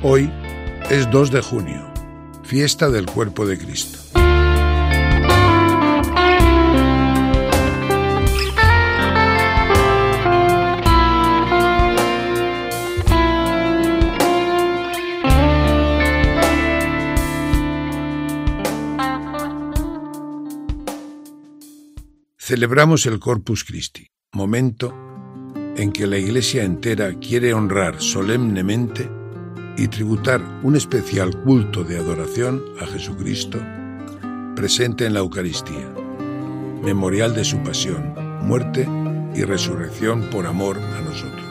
Hoy es 2 de junio, fiesta del Cuerpo de Cristo. Celebramos el Corpus Christi, momento en que la Iglesia entera quiere honrar solemnemente y tributar un especial culto de adoración a Jesucristo presente en la Eucaristía, memorial de su pasión, muerte y resurrección por amor a nosotros.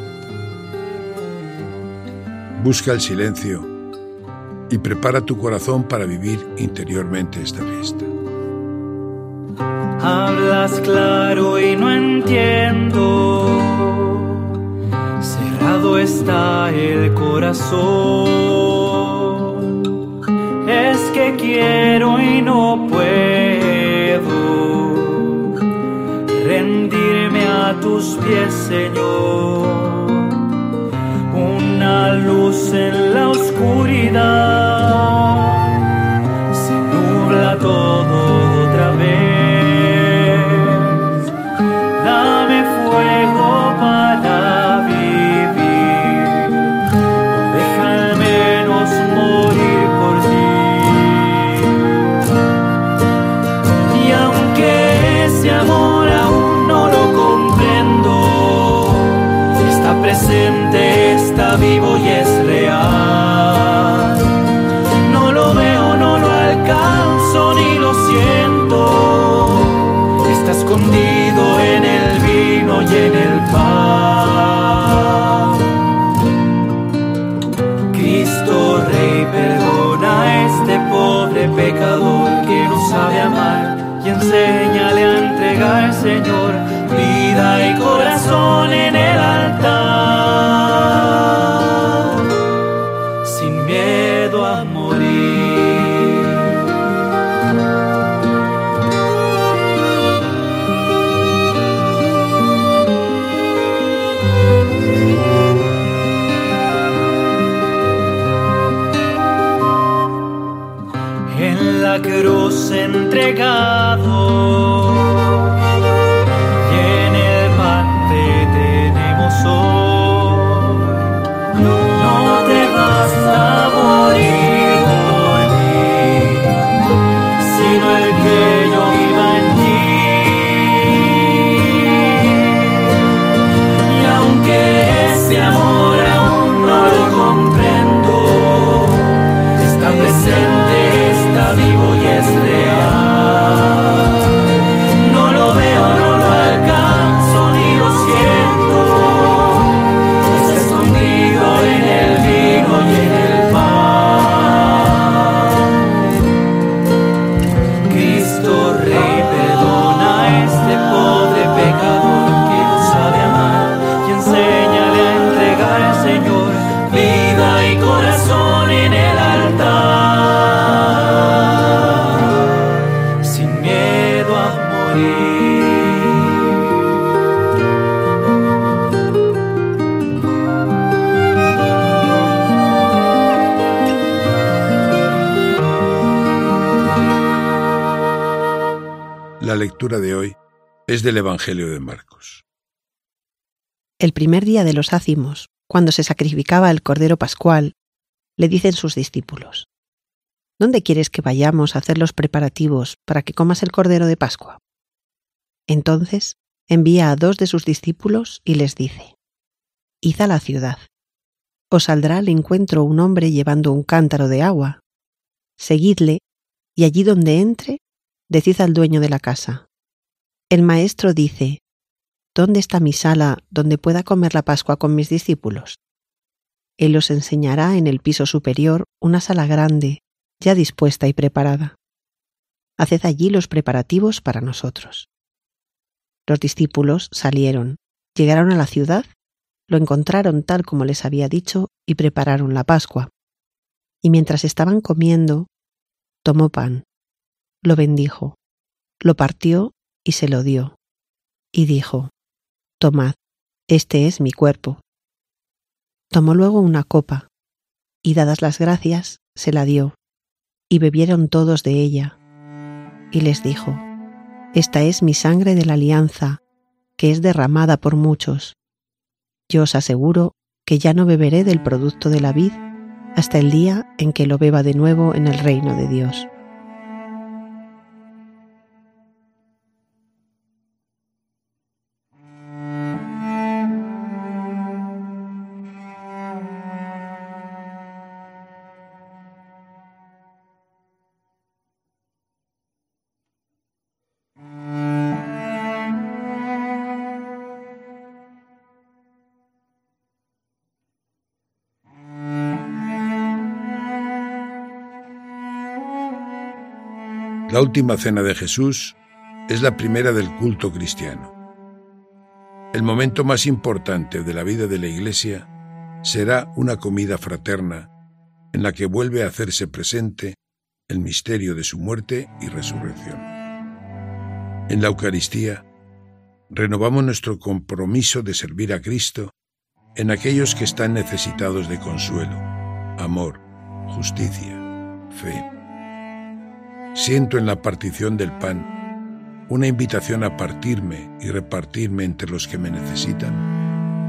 Busca el silencio y prepara tu corazón para vivir interiormente esta fiesta. Hablas claro y no entiendo, cerrado está el corazón. Es que quiero y no puedo rendirme a tus pies, Señor. Una luz en la oscuridad, se nubla todo otra vez. Para vivir, deja al menos morir por ti. Y aunque ese amor aún no lo comprendo, está presente, está vivo y es real. No lo veo, no lo alcanzo ni lo siento. Está escondido en el vino y en el pan. Cristo Rey, perdona a este pobre pecador que no sabe amar, y enséñale a entregar, Señor, vida y corazón en el altar, sin miedo a morir. La cruz entregado y en el pan te tenemos hoy. No te basta morir por mí, sino el que yo viva en ti. Y aunque ese amor aún no lo comprendo, está presente, está vivo y es real. No lo veo, no lo alcanzo ni lo siento. Está escondido en el vino y en el pan. Cristo Rey, perdona a este pobre pecador que no sabe amar, y enséñale a entregar, Señor, vida y corazón en el altar. La lectura de hoy es del Evangelio de Marcos. El primer día de los ácimos, cuando se sacrificaba el Cordero Pascual, le dicen sus discípulos: ¿Dónde quieres que vayamos a hacer los preparativos para que comas el Cordero de Pascua? Entonces envía a 2 de sus discípulos y les dice: Id a la ciudad. Os saldrá al encuentro un hombre llevando un cántaro de agua. Seguidle, y allí donde entre, decid al dueño de la casa: El maestro dice: ¿Dónde está mi sala donde pueda comer la Pascua con mis discípulos? Él os enseñará en el piso superior una sala grande, ya dispuesta y preparada. Haced allí los preparativos para nosotros. Los discípulos salieron, llegaron a la ciudad, lo encontraron tal como les había dicho y prepararon la Pascua. Y mientras estaban comiendo, tomó pan, lo bendijo, lo partió y se lo dio, y dijo: Tomad, este es mi cuerpo. Tomó luego una copa, y dadas las gracias, se la dio, y bebieron todos de ella. Y les dijo: Esta es mi sangre de la alianza, que es derramada por muchos. Yo os aseguro que ya no beberé del producto de la vid hasta el día en que lo beba de nuevo en el reino de Dios. La última cena de Jesús es la primera del culto cristiano. El momento más importante de la vida de la Iglesia será una comida fraterna en la que vuelve a hacerse presente el misterio de su muerte y resurrección. En la Eucaristía renovamos nuestro compromiso de servir a Cristo en aquellos que están necesitados de consuelo, amor, justicia, fe. Siento en la partición del pan una invitación a partirme y repartirme entre los que me necesitan.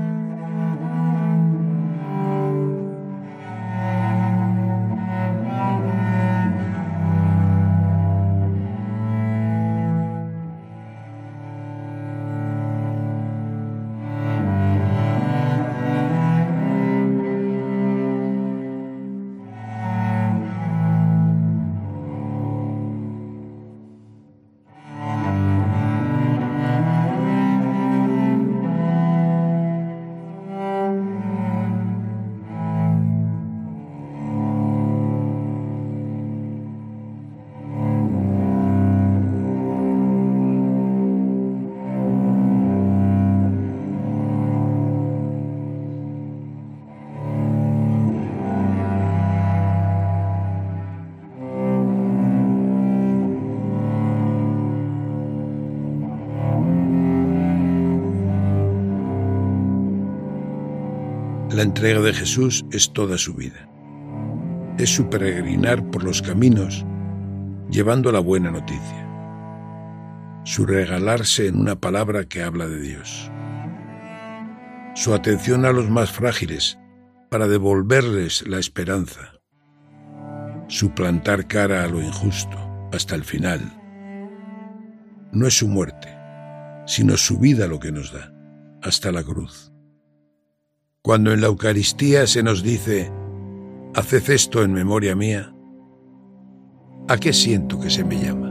La entrega de Jesús es toda su vida. Es su peregrinar por los caminos, llevando la buena noticia. Su regalarse en una palabra que habla de Dios. Su atención a los más frágiles para devolverles la esperanza. Su plantar cara a lo injusto hasta el final. No es su muerte, sino su vida lo que nos da, hasta la cruz. Cuando en la Eucaristía se nos dice: haced esto en memoria mía, ¿a qué siento que se me llama?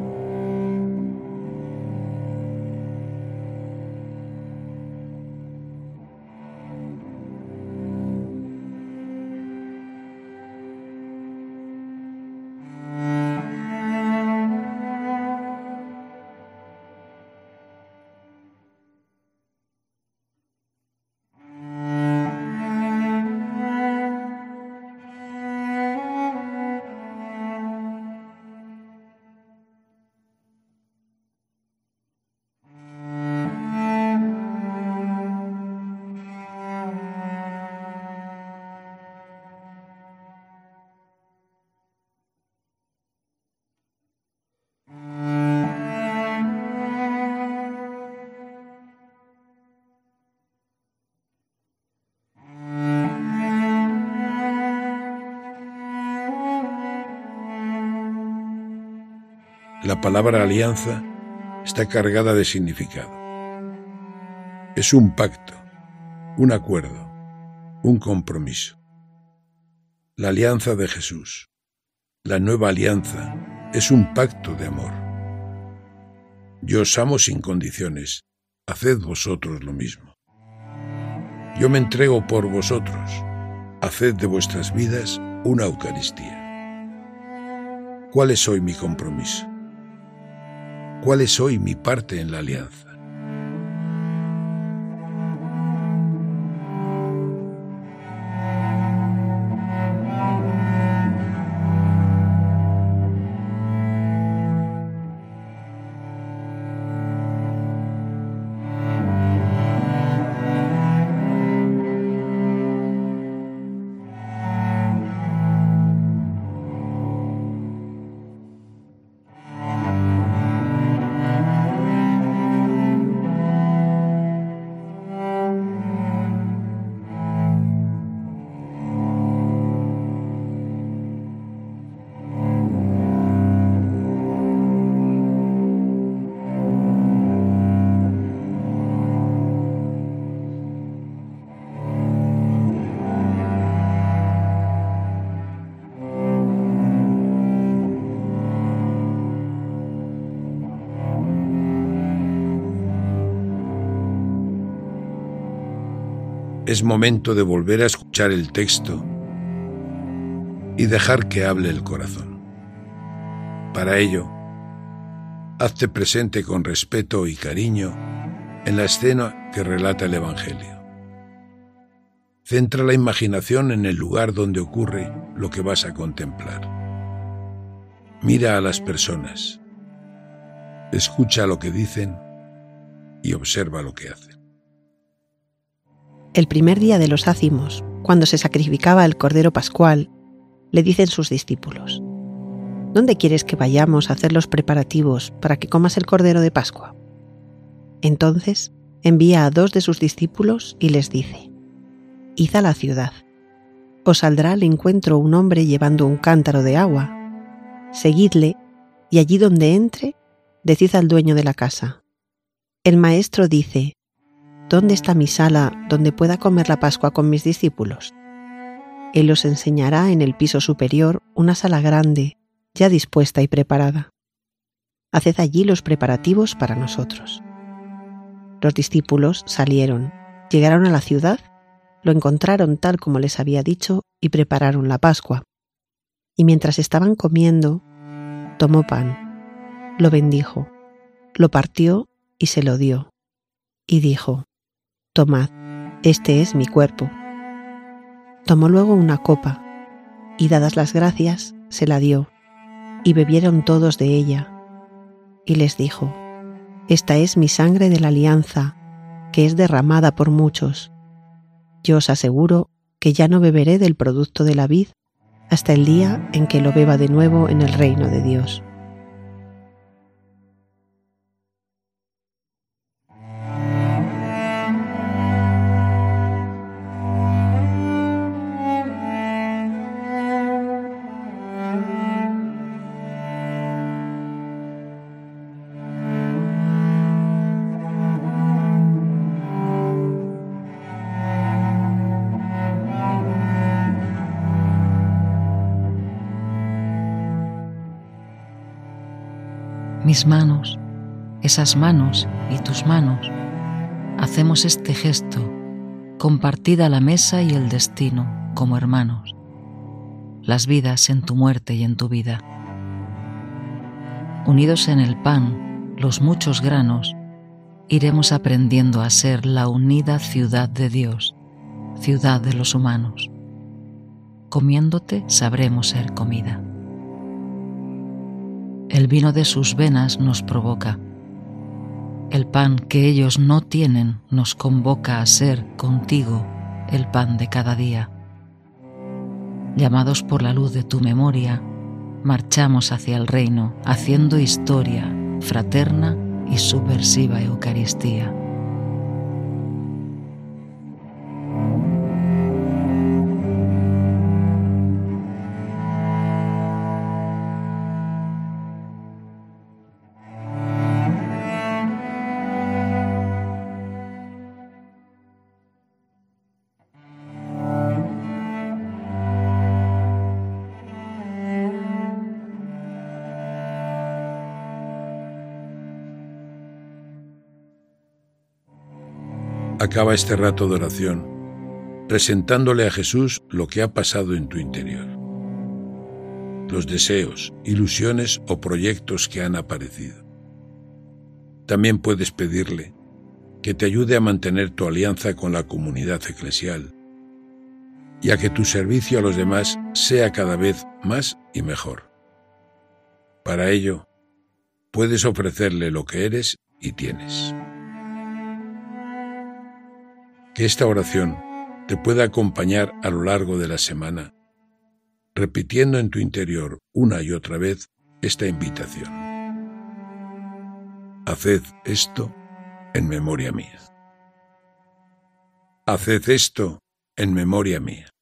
La palabra alianza está cargada de significado. Es un pacto, un acuerdo, un compromiso. La alianza de Jesús, la nueva alianza, es un pacto de amor. Yo os amo sin condiciones, haced vosotros lo mismo. Yo me entrego por vosotros, haced de vuestras vidas una Eucaristía. ¿Cuál es hoy mi compromiso? ¿Cuál es hoy mi parte en la alianza? es momento de volver a escuchar el texto y dejar que hable el corazón. Para ello, hazte presente con respeto y cariño en la escena que relata el Evangelio. Centra la imaginación en el lugar donde ocurre lo que vas a contemplar. Mira a las personas, escucha lo que dicen y observa lo que hacen. El primer día de los ácimos, cuando se sacrificaba el Cordero Pascual, le dicen sus discípulos: ¿Dónde quieres que vayamos a hacer los preparativos para que comas el Cordero de Pascua? Entonces envía a 2 de sus discípulos y les dice: Id a la ciudad. Os saldrá al encuentro un hombre llevando un cántaro de agua. Seguidle, y allí donde entre, decid al dueño de la casa: El maestro dice: ¿Dónde está mi sala donde pueda comer la Pascua con mis discípulos? Él os enseñará en el piso superior una sala grande, ya dispuesta y preparada. Haced allí los preparativos para nosotros. Los discípulos salieron, llegaron a la ciudad, lo encontraron tal como les había dicho y prepararon la Pascua. Y mientras estaban comiendo, tomó pan, lo bendijo, lo partió y se lo dio, y dijo: Tomad, este es mi cuerpo. Tomó luego una copa, y dadas las gracias, se la dio, y bebieron todos de ella. Y les dijo: Esta es mi sangre de la alianza, que es derramada por muchos. Yo os aseguro que ya no beberé del producto de la vid hasta el día en que lo beba de nuevo en el reino de Dios. Mis manos, esas manos y tus manos, hacemos este gesto, compartida la mesa y el destino como hermanos, las vidas en tu muerte y en tu vida. Unidos en el pan, los muchos granos, iremos aprendiendo a ser la unida ciudad de Dios, ciudad de los humanos. Comiéndote sabremos ser comida. El vino de sus venas nos provoca. El pan que ellos no tienen nos convoca a ser contigo el pan de cada día. Llamados por la luz de tu memoria, marchamos hacia el reino, haciendo historia, fraterna y subversiva Eucaristía. Acaba este rato de oración presentándole a Jesús lo que ha pasado en tu interior, los deseos, ilusiones o proyectos que han aparecido. También puedes pedirle que te ayude a mantener tu alianza con la comunidad eclesial y a que tu servicio a los demás sea cada vez más y mejor. Para ello, puedes ofrecerle lo que eres y tienes. Que esta oración te pueda acompañar a lo largo de la semana, repitiendo en tu interior una y otra vez esta invitación. Haced esto en memoria mía. Haced esto en memoria mía.